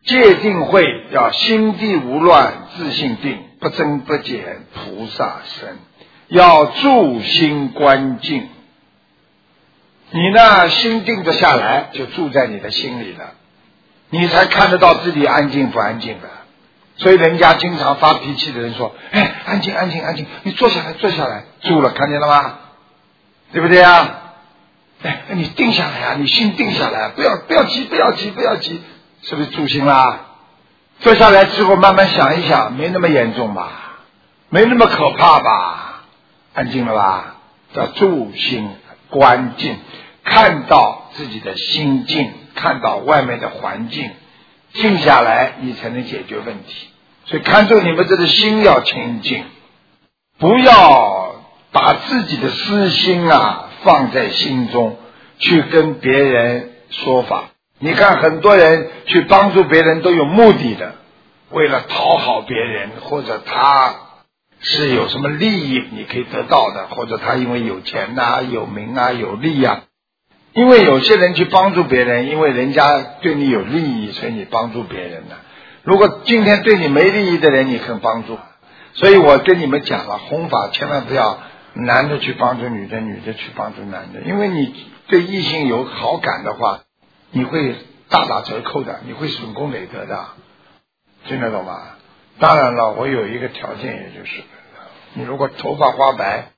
戒定慧要心地无乱，自性定，不增不减，菩萨身。要住心观静，你呢心定得下来，就住在你的心里了，你才看得到自己安静不安静的。所以人家经常发脾气的人说，哎，安静安静安静，你坐下来坐下来，住了，看见了吗？对不对啊？哎，你定下来啊，你心定下来，不要急，不要急，不要急，是不是住心啦？坐下来之后慢慢想一想，没那么严重吧，没那么可怕吧，安静了吧？叫住心观静，看到自己的心境，看到外面的环境，静下来你才能解决问题。所以看住你们这个心要清净，不要把自己的私心放在心中去跟别人说法。你看很多人去帮助别人都有目的的，为了讨好别人，或者他是有什么利益你可以得到的，或者他因为有钱有名有利因为有些人去帮助别人，因为人家对你有利益，所以你帮助别人如果今天对你没利益的人你肯帮助，所以我跟你们讲了，弘法千万不要男的去帮助女的，女的去帮助男的，因为你对异性有好感的话，你会大打折扣的，你会损功累德的，听得懂吗？当然了，我有一个条件，也就是你如果头发花白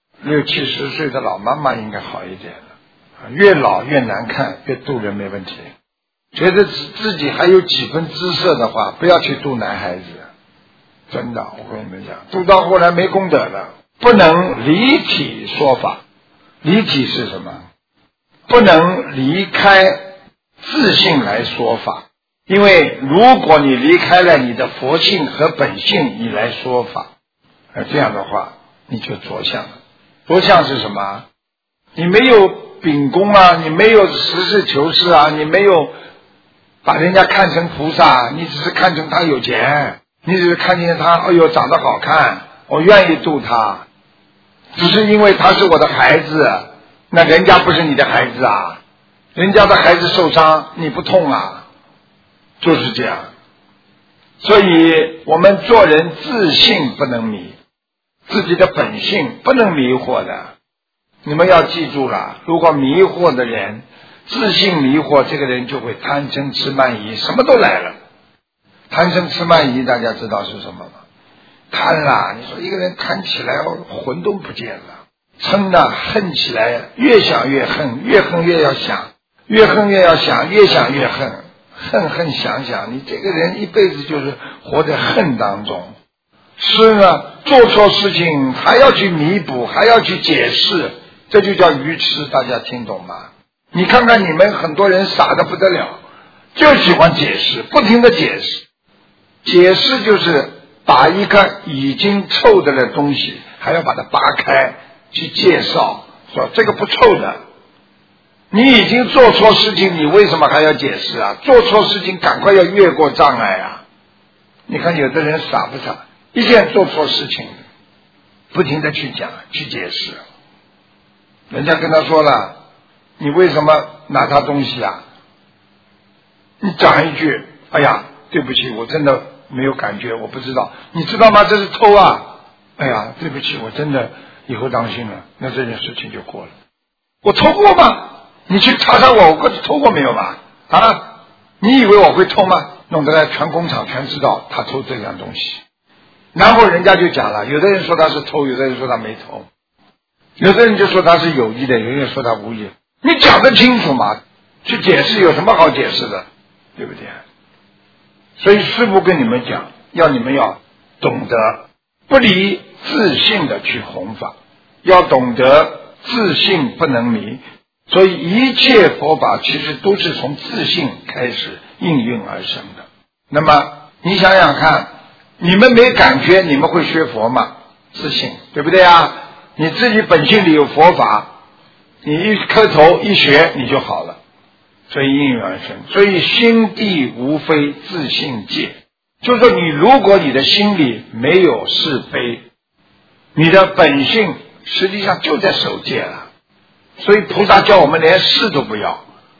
，60、70岁的老妈妈应该好一点了，越老越难看，越度人没问题。觉得自己还有几分姿色的话，不要去度男孩子，真的，我跟你们讲，度到后来没功德了。不能离体说法，离体是什么？不能离开自性来说法，因为如果你离开了你的佛性和本性，你来说法，这样的话你就着相了。着相是什么？你没有秉公你没有实事求是你没有把人家看成菩萨，你只是看成他有钱，你只是看见他长得好看，我愿意度他，只是因为他是我的孩子，那人家不是你的孩子人家的孩子受伤你不痛就是这样。所以我们做人自性不能迷，自己的本性不能迷惑的。你们要记住了，如果迷惑的人自性迷惑，这个人就会贪嗔痴慢疑，什么都来了。贪嗔痴慢疑大家知道是什么吗？贪你说一个人贪起来魂都不见了。嗔恨起来越想越恨，越恨越要想，越恨越要想，越想越恨，恨想想，你这个人一辈子就是活在恨当中。是做错事情还要去弥补，还要去解释，这就叫愚痴，大家听懂吗？你看看你们很多人傻得不得了，就喜欢解释，不停的解释。解释就是把一个已经臭的东西还要把它扒开去介绍，说这个不臭的。你已经做错事情，你为什么还要解释做错事情赶快要越过障碍你看有的人傻不傻，一件做错事情不停的去讲去解释，人家跟他说了，你为什么拿他东西你讲一句，哎呀对不起，我真的没有感觉，我不知道，你知道吗？这是偷哎呀对不起，我真的以后当心了，那这件事情就过了。我偷过吗？你去查查我过去偷过没有吧？你以为我会偷吗？弄得全工厂全知道他偷这样东西，然后人家就讲了，有的人说他是偷，有的人说他没偷，有的人就说他是有意的，有人说他无意。你讲得清楚嘛，去解释有什么好解释的，对不对？所以师父跟你们讲，要你们要懂得不离自性的去弘法，要懂得自性不能迷。所以一切佛法其实都是从自性开始应运而生的。那么你想想看，你们没感觉你们会学佛吗？自性，对不对你自己本性里有佛法，你一磕头一学你就好了，所以应运而生。所以心地无非自性界，就是说你如果你的心里没有是非，你的本性实际上就在守戒了。所以菩萨叫我们连事都不要，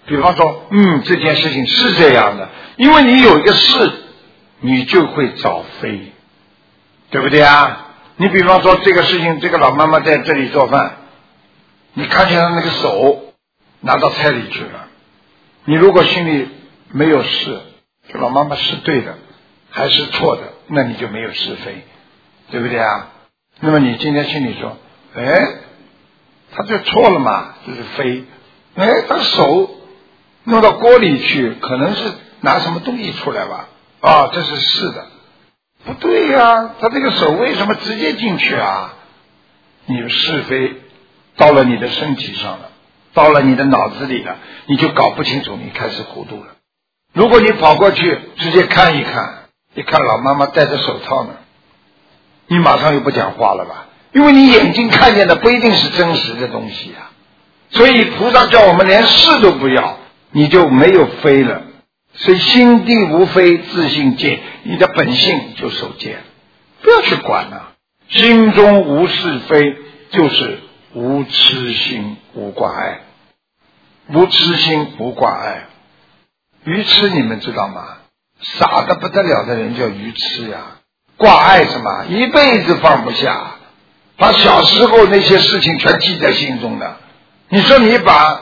比方说这件事情是这样的，因为你有一个是，你就会找非，对不对啊？你比方说这个事情，这个老妈妈在这里做饭，你看见她那个手拿到菜里去了，你如果心里没有是，这老妈妈是对的还是错的，那你就没有是非，对不对啊？那么你今天心里说他这错了嘛，这是非，他手弄到锅里去，可能是拿什么东西出来吧，这是是的，不对呀，他这个手为什么直接进去啊？你的是非到了你的身体上了，到了你的脑子里了，你就搞不清楚，你开始糊涂了。如果你跑过去直接看一看，一看老妈妈戴着手套呢，你马上又不讲话了吧？因为你眼睛看见的不一定是真实的东西啊。所以菩萨叫我们连是都不要，你就没有非了。所以心地无非自性戒，你的本性就守戒了，不要去管了。心中无是非，就是无痴心无挂碍。无痴心无挂碍，愚痴你们知道吗？傻得不得了的人叫愚痴呀。挂碍什么？一辈子放不下，把小时候那些事情全记在心中的。你说你把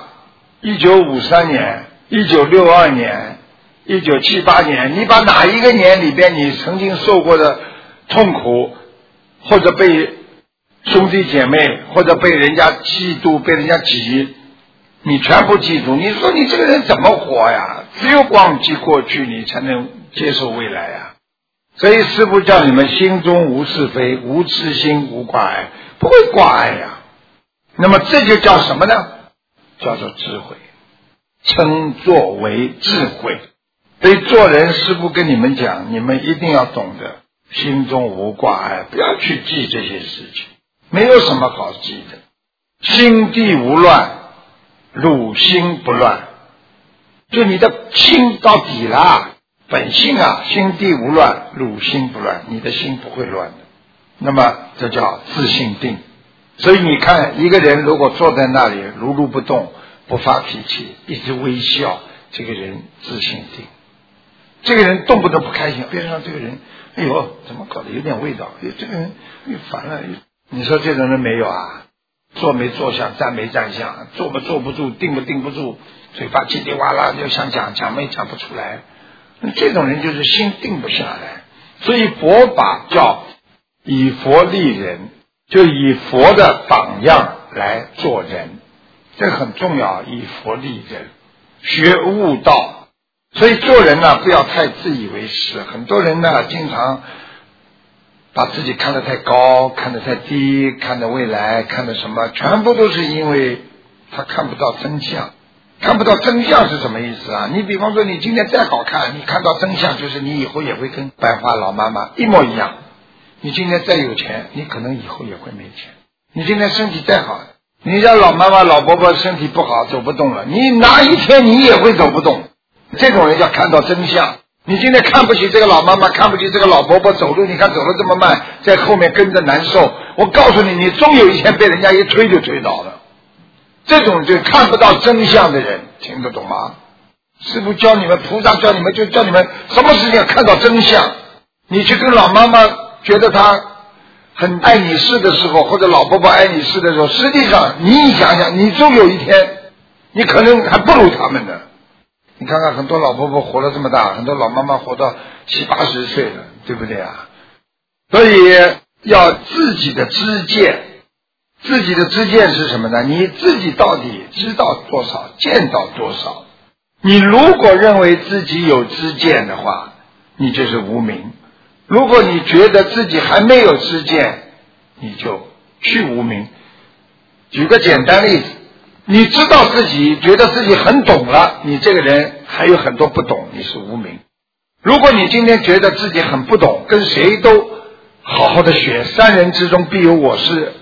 1953年、1962年、1978年，你把哪一个年里边你曾经受过的痛苦，或者被兄弟姐妹，或者被人家嫉妒、被人家挤，你全部记住，你说你这个人怎么活呀？只有忘记过去，你才能接受未来呀。所以师父叫你们心中无是非，无痴心，无挂碍，不会挂碍呀。那么这就叫什么呢？叫做智慧，称作为智慧。所以做人师父跟你们讲，你们一定要懂得心中无挂碍，不要去记这些事情，没有什么好记的。心地无乱，汝心不乱，就你的心到底了，本性啊，心地无乱，汝心不乱，你的心不会乱的。那么这叫自性定。所以你看一个人如果坐在那里如如不动，不发脾气，一直微笑，这个人自性定。这个人动不动不开心，边上这个人哎呦怎么搞得有点味道，这个人烦了，你说这种人没有啊？坐没坐相，站没站相，坐不坐不住，定不定不住，嘴巴叽里哇啦就想讲，讲没讲不出来，这种人就是心定不下来。所以佛法叫以佛立人，就以佛的榜样来做人，这很重要，以佛立人，学悟道。所以做人呢，不要太自以为是。很多人呢，经常把自己看得太高，看得太低，看得未来，看得什么，全部都是因为他看不到真相。看不到真相是什么意思啊？你比方说你今天再好看，你看到真相就是你以后也会跟白发老妈妈一模一样。你今天再有钱，你可能以后也会没钱。你今天身体再好，你让老妈妈老伯伯身体不好走不动了，你哪一天你也会走不动。这种人叫看到真相。你今天看不起这个老妈妈，看不起这个老伯伯，走路你看走得这么慢，在后面跟着难受，我告诉你，你终有一天被人家一推就推倒了。这种就看不到真相的人，听得懂吗？师父教你们，菩萨教你们，就教你们什么事情要看到真相。你去跟老妈妈觉得她很爱你事的时候，或者老伯伯爱你事的时候，实际上你一想想，你终有一天你可能还不如他们呢。你看看很多老伯伯活了这么大，很多老妈妈活到70、80岁了，对不对啊？所以要自己的知见。自己的知见是什么呢？你自己到底知道多少，见到多少。你如果认为自己有知见的话，你就是无明。如果你觉得自己还没有知见，你就去无明。举个简单例子，你知道自己觉得自己很懂了，你这个人还有很多不懂，你是无明。如果你今天觉得自己很不懂，跟谁都好好的学，三人之中必有我师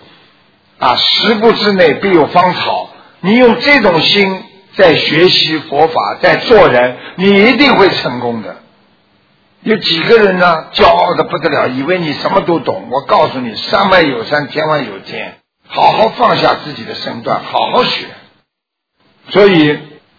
，10步之内必有芳草。你用这种心在学习佛法，在做人，你一定会成功的。有几个人呢，骄傲的不得了，以为你什么都懂。我告诉你，山外有山，天外有天，好好放下自己的身段，好好学。所以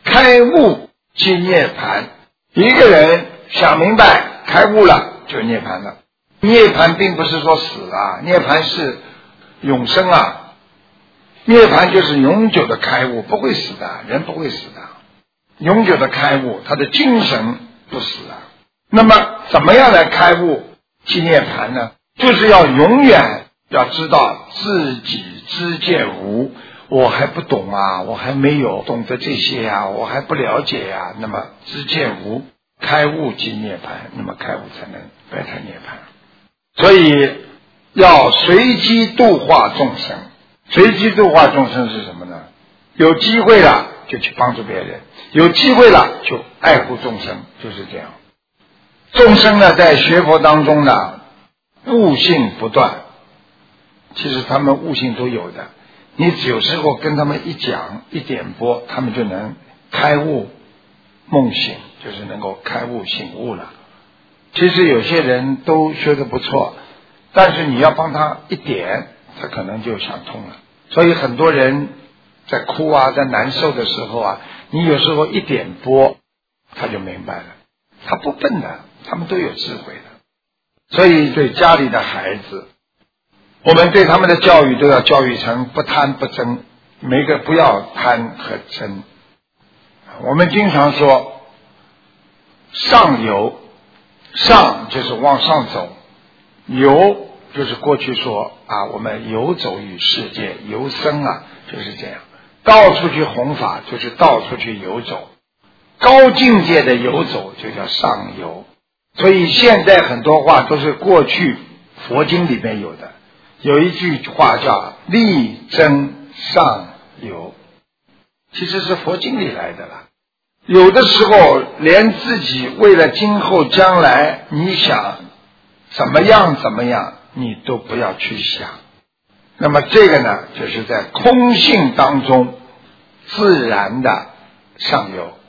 开悟即涅槃。一个人想明白开悟了就涅槃了。涅槃并不是说死啊，涅槃是永生啊，涅槃就是永久的开悟，不会死的，人不会死的，永久的开悟，他的精神不死啊。那么怎么样来开悟即涅槃呢？就是要永远要知道自己知见无，我还不懂啊，我还没有懂得这些啊，我还不了解啊，那么知见无，开悟即涅槃，那么开悟才能白才涅槃。所以要随机度化众生。随机度化众生是什么呢？有机会了就去帮助别人，有机会了就爱护众生，就是这样。众生呢，在学佛当中呢，悟性不断，其实他们悟性都有的，你有时候跟他们一讲一点拨，他们就能开悟梦醒，就是能够开悟醒悟了。其实有些人都学得不错，但是你要帮他一点，他可能就想通了。所以很多人在哭啊，在难受的时候啊，你有时候一点拨，他就明白了。他不笨的，他们都有智慧的。所以对家里的孩子，我们对他们的教育都要教育成不贪不嗔，每个不要贪和嗔。我们经常说上游，上就是往上走，游就是过去说啊，我们游走于世界，游僧啊就是这样，到处去弘法就是到处去游走，高境界的游走就叫上游。所以现在很多话都是过去佛经里面有的，有一句话叫力争上游，其实是佛经里来的了。有的时候连自己为了今后将来你想怎么样怎么样你都不要去想。那么这个呢，就是在空性当中自然的上游。